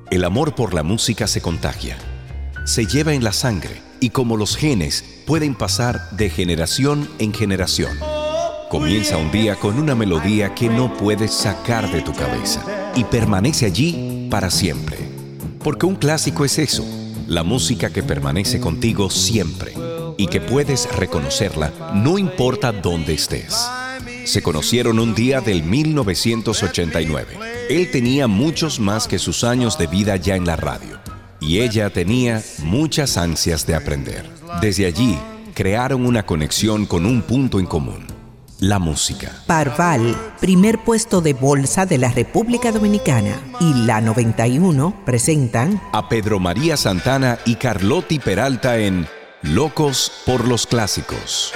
El amor por la música se contagia, se lleva en la sangre y como los genes pueden pasar de generación en generación. Comienza un día con una melodía que no puedes sacar de tu cabeza y permanece allí para siempre. Porque un clásico es eso, la música que permanece contigo siempre y que puedes reconocerla no importa dónde estés. Se conocieron un día del 1989. Él tenía muchos más que sus años de vida ya en la radio. Y ella tenía muchas ansias de aprender. Desde allí, crearon una conexión con un punto en común: la música. Parval, primer puesto de bolsa de la República Dominicana, y la 91 presentan a Pedro María Santana y Carlotti Peralta en Locos por los Clásicos.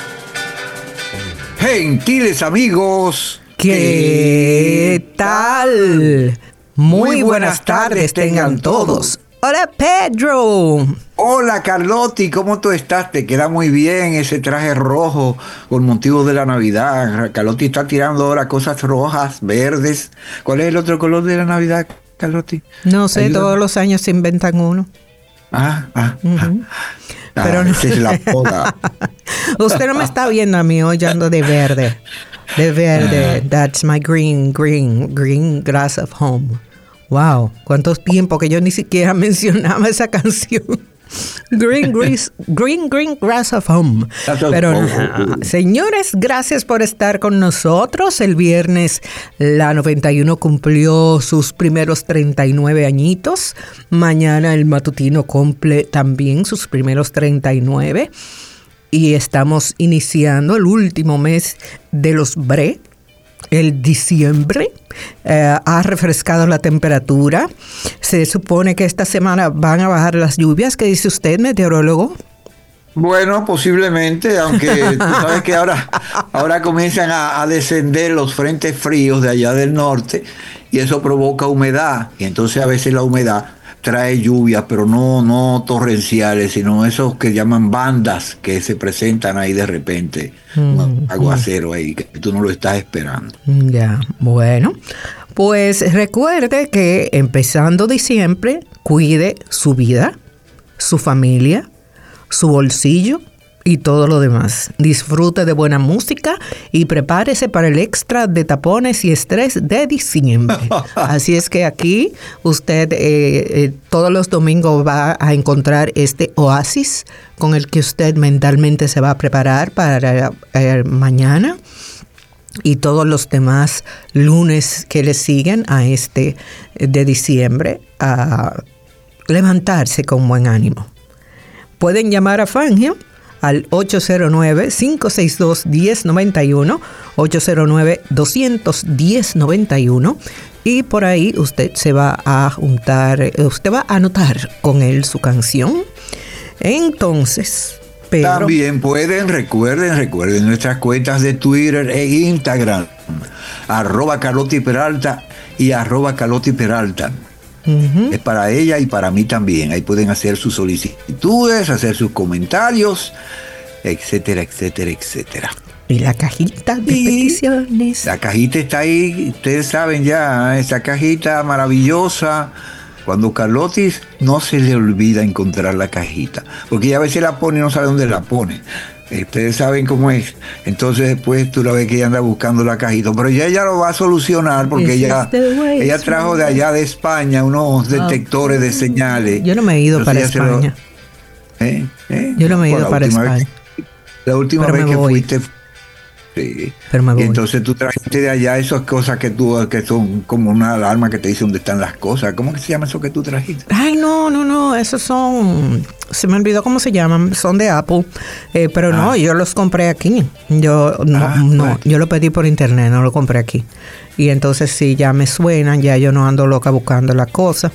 Gentiles amigos, ¿qué tal? Muy buenas tardes tengan todos. Hola Pedro. Hola Carlotti, ¿cómo tú estás? Te queda muy bien ese traje rojo con motivo de la Navidad. Carlotti está tirando ahora cosas rojas, verdes. ¿Cuál es el otro color de la Navidad, Carlotti? No sé, todos los años se inventan uno. Pero no. Esa es la poda. Usted no me está viendo a mí hoy, yo ando de verde. That's my green grass of home. Wow, cuánto tiempo que yo ni siquiera mencionaba esa canción. Green grass of home. Pero señores, gracias por estar con nosotros. El viernes la 91 cumplió sus primeros 39 añitos. Mañana el matutino cumple también sus primeros 39. Y estamos iniciando el último mes de los BRE. El diciembre ha refrescado la temperatura. Se supone que esta semana van a bajar las lluvias. ¿Qué dice usted, meteorólogo? Bueno, posiblemente, aunque tú sabes que ahora comienzan a descender los frentes fríos de allá del norte y eso provoca humedad. Y entonces a veces la humedad trae lluvias, pero no torrenciales, sino esos que llaman bandas que se presentan ahí de repente, un aguacero ahí, que tú no lo estás esperando. Ya, bueno, pues recuerde que empezando diciembre, cuide su vida, su familia, su bolsillo y todo lo demás. Disfrute de buena música y prepárese para el extra de tapones y estrés de diciembre. Así es que aquí usted todos los domingos va a encontrar este oasis con el que usted mentalmente se va a preparar para mañana y todos los demás lunes que le siguen a este de diciembre, a levantarse con buen ánimo. Pueden llamar a Fangio al 809-562-1091, 809-210-91, y por ahí usted se va a juntar, usted va a anotar con él su canción. Entonces, Pedro, también recuerden nuestras cuentas de Twitter e Instagram, @CarlottiPeralta y @CarlottiPeralta. Es para ella y para mí también. Ahí pueden hacer sus solicitudes, hacer sus comentarios, etcétera, etcétera, etcétera. Y la cajita de peticiones. La cajita está ahí, ustedes saben ya, esa cajita maravillosa. Cuando Carlotti no se le olvida encontrar la cajita, porque ella a veces la pone y no sabe dónde la pone. Ustedes saben cómo es. Entonces después tú la ves que ella anda buscando la cajita. Pero ya ella lo va a solucionar porque ella trajo de allá de España unos detectores de señales. Yo no me he ido para España. Yo no me he ido para España. La última vez que fuiste... Sí. Y entonces tú trajiste de allá esas cosas que son como una alarma que te dice dónde están las cosas. ¿Cómo que se llama eso que tú trajiste? Ay, no, esos son, se me olvidó cómo se llaman, son de Apple, pero no, yo los compré aquí. Yo lo pedí por internet, no lo compré aquí. Y entonces sí, ya me suenan, ya yo no ando loca buscando las cosas.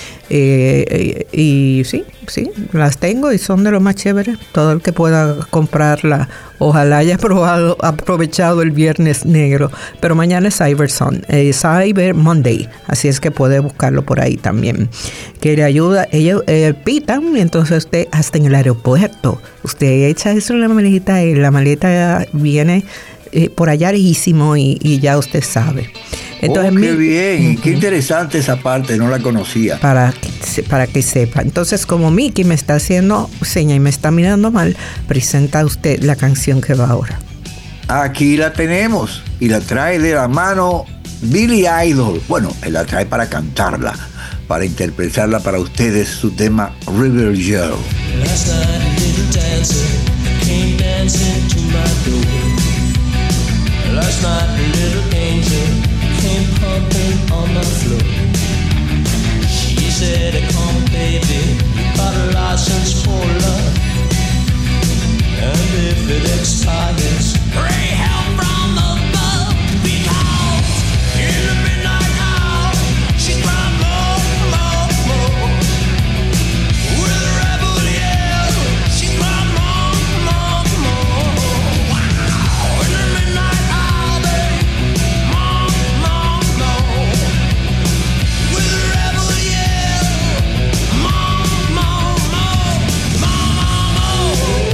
Y sí, las tengo y son de lo más chévere. Todo el que pueda comprarla, ojalá haya aprovechado el viernes negro, pero mañana es Cyber Monday, así es que puede buscarlo por ahí también, que le ayuda. Ellos pitan y entonces usted hasta en el aeropuerto usted echa eso en la maleta y la maleta viene por allá lejísimo y ya usted sabe. Entonces, qué bien, qué interesante esa parte, no la conocía. Para que sepa. Entonces, como Mickey me está haciendo seña y me está mirando mal, presenta usted la canción que va ahora. Aquí la tenemos y la trae de la mano Billy Idol. Bueno, él la trae para cantarla, para interpretarla para ustedes, su tema River Girl. Last night a little dancer came dancing to my door. Last night a little angel came pumping on my floor. She said, come baby, you got a license for love. And if it expires, pray help from above. Because in the midnight hour, she cried more, more, more. With a rebel yell, she cried more, more, more. Wow, in the midnight hour, babe, more, more, more. With a rebel yell, more, more, more, more, more.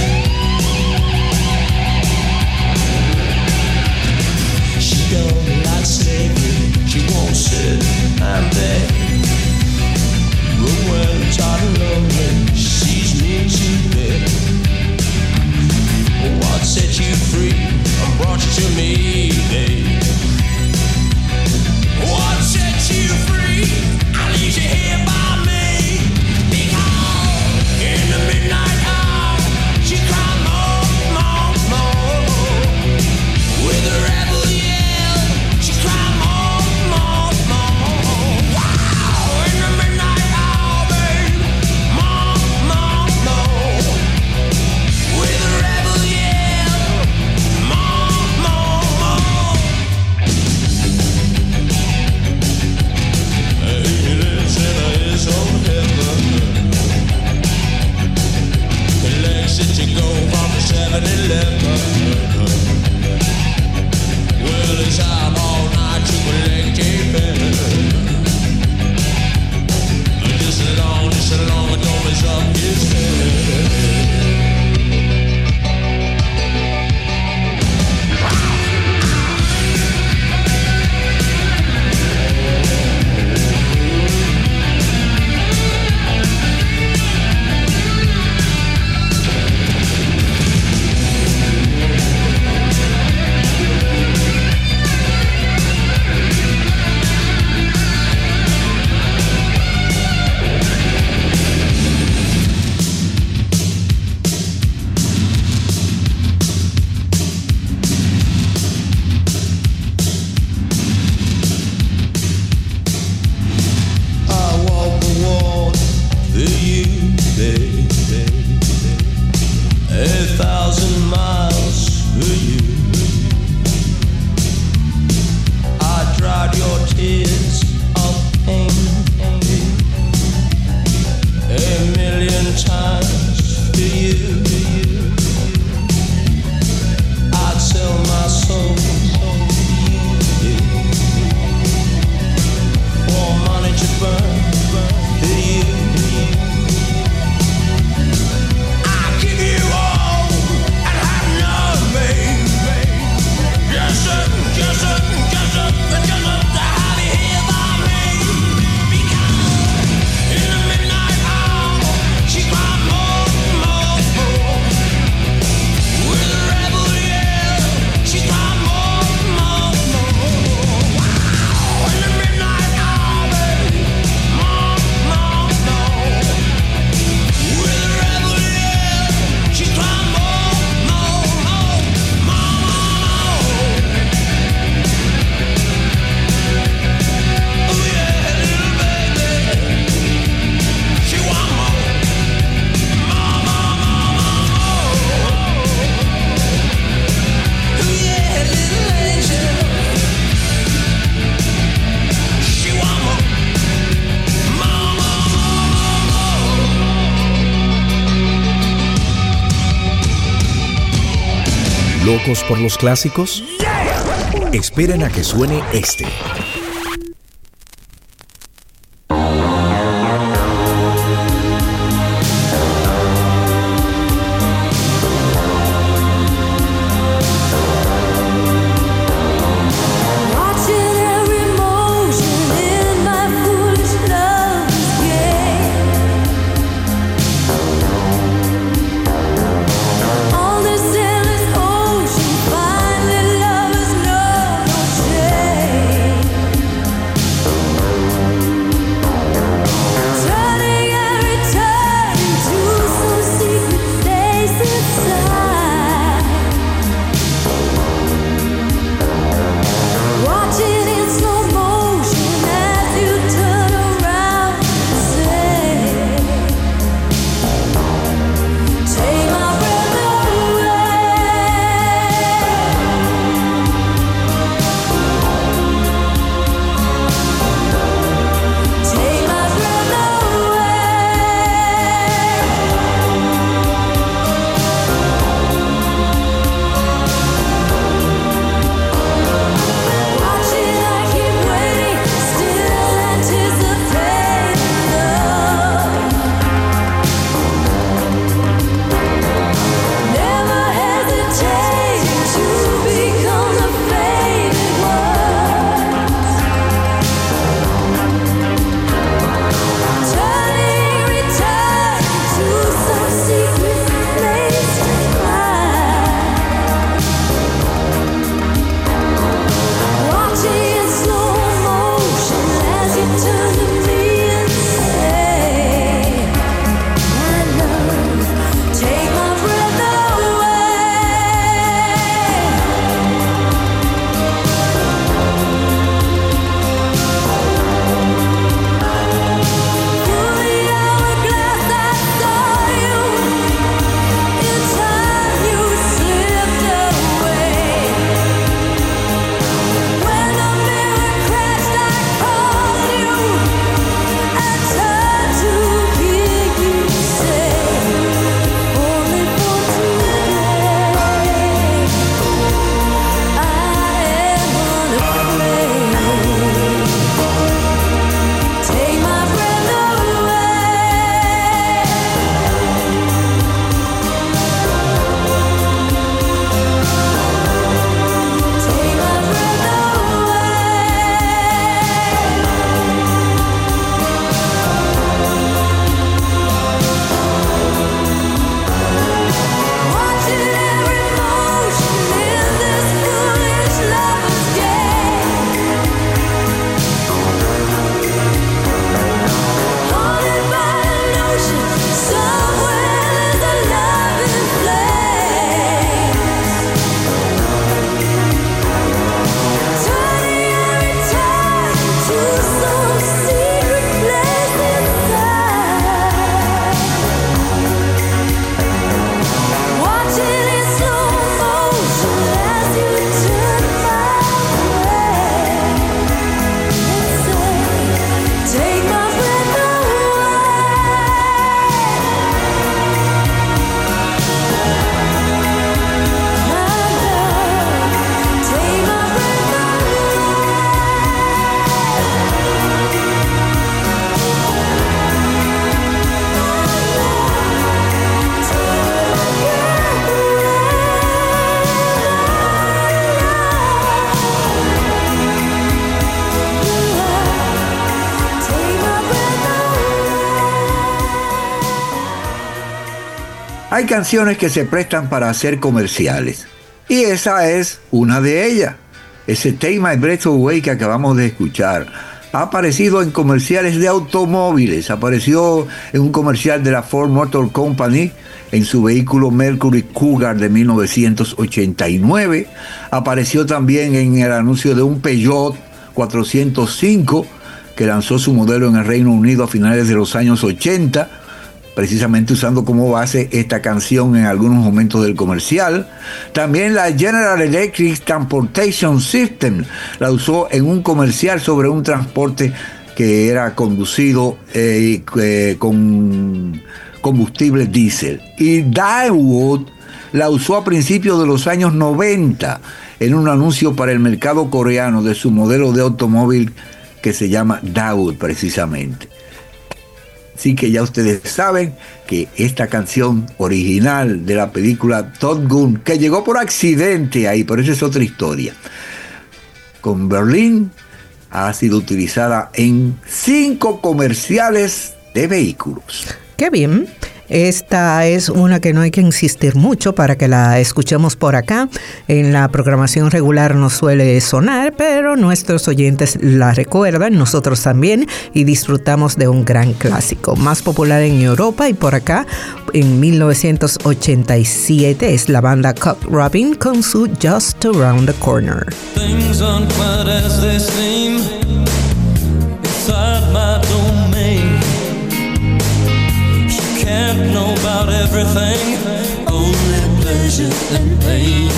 She don't like slavery, she won't sit and beg. But when tired and lonely, she sees me to bed. What set you free and brought you to me, babe? What set you free? I leave you here by me. Because in the midnight hour, she cried more, more, more. With a rebel yell, she cried more, more, more. Wow, in the midnight hour, babe, more, more, more. With a rebel yell, more, more, more. He lives in his own heaven. The legs that you go from the 7-Eleven. Well, it's out all night to collect keeping. Just as long as don't mess up his head. ¿Locos por los clásicos? Esperen a que suene este. Hay canciones que se prestan para hacer comerciales. Y esa es una de ellas. Ese Take My Breath Away que acabamos de escuchar ha aparecido en comerciales de automóviles. Apareció en un comercial de la Ford Motor Company en su vehículo Mercury Cougar de 1989. Apareció también en el anuncio de un Peugeot 405 que lanzó su modelo en el Reino Unido a finales de los años 80, precisamente usando como base esta canción en algunos momentos del comercial. También la General Electric Transportation System la usó en un comercial sobre un transporte que era conducido con combustible diésel. Y Daewoo la usó a principios de los años 90 en un anuncio para el mercado coreano de su modelo de automóvil que se llama Daewoo precisamente. Así que ya ustedes saben que esta canción original de la película Top Gun, que llegó por accidente ahí, pero esa es otra historia, con Berlín, ha sido utilizada en 5 comerciales de vehículos. ¡Qué bien! Esta es una que no hay que insistir mucho para que la escuchemos por acá. En la programación regular no suele sonar, pero nuestros oyentes la recuerdan, nosotros también, y disfrutamos de un gran clásico. Más popular en Europa y por acá, en 1987, es la banda Cock Robin con su Just Around the Corner. Things aren't quite as they seem inside my domain. Can't know about everything, only pleasure and pain.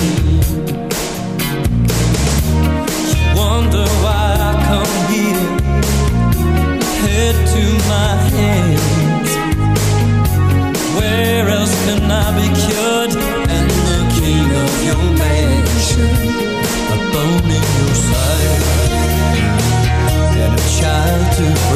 Wonder why I come here, head to my hands. Where else can I be cured? And the king of your mansion, a bone in your side, and a child to